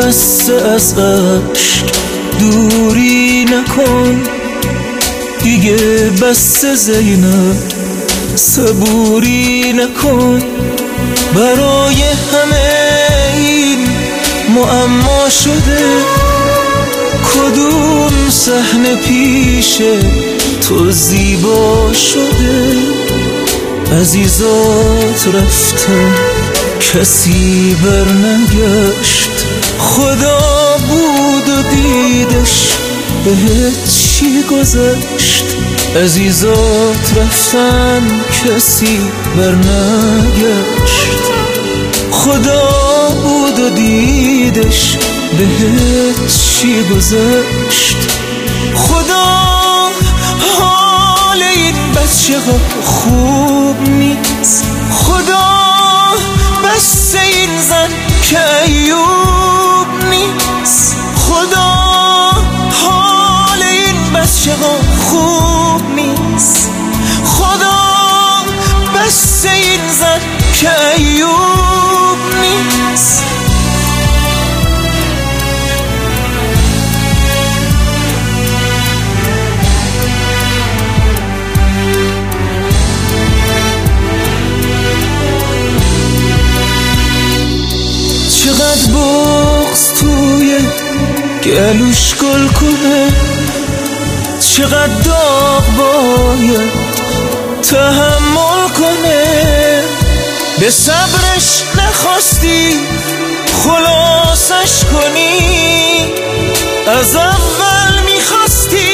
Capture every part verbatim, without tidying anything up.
بس از عشق دوری نکن دیگه، بس زینب صبوری نکن. برای همه این معما شده کدوم صحنه پیش تو زیبا شده. عزیزات رفتن کسی برنگشت، خدا بود و دیدش بهت چی گذشت. عزیزات رفتن کسی برنگشت، خدا بود و دیدش بهت چی گذشت. خدا حال این بچه ها خوب نیست، خدا بس این زن که ایوب نیست. خدا حال این بچه ها خوب نیست، خدا بس این زن که ایوب نیست. چقدر بغض توی گلوش گل کنه، چقدر داغ باید تحمل کنه. به صبرش نخواستی خلاصش کنی، از اول میخواستی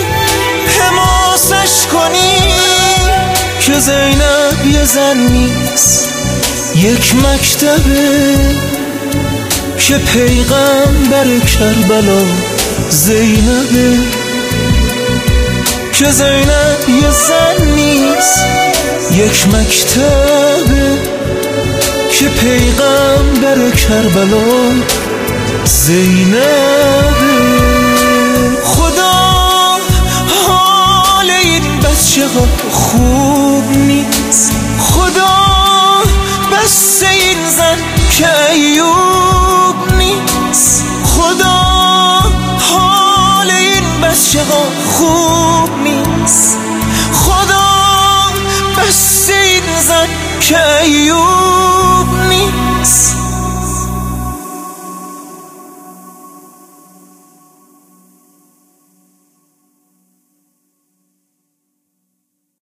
حماسش کنی. که زینب یه زن نیست یک مکتبه، که پیغمبر کربلا زینبه. که زینب یه زن نیست یک مکتبه، که پیغمبر کربلا زینبه. خدا حال این بچه ها خوب نیست، خدا بس این زن که ایوب نیست. خدا حال این بچه ها خوب نیست، خدا بس این زن که ایوب